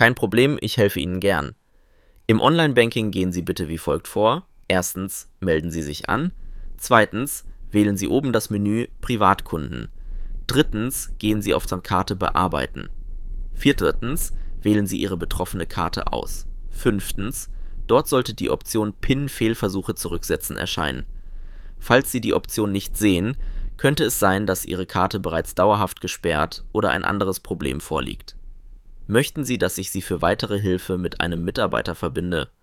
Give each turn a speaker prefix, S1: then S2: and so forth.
S1: Kein Problem, ich helfe Ihnen gern. Im Online-Banking gehen Sie bitte wie folgt vor. Erstens, melden Sie sich an. Zweitens, wählen Sie oben das Menü Privatkunden. Drittens, gehen Sie auf zur Karte Bearbeiten. Viertens, wählen Sie Ihre betroffene Karte aus. Fünftens, dort sollte die Option PIN-Fehlversuche zurücksetzen erscheinen. Falls Sie die Option nicht sehen, könnte es sein, dass Ihre Karte bereits dauerhaft gesperrt oder ein anderes Problem vorliegt. Möchten Sie, dass ich Sie für weitere Hilfe mit einem Mitarbeiter verbinde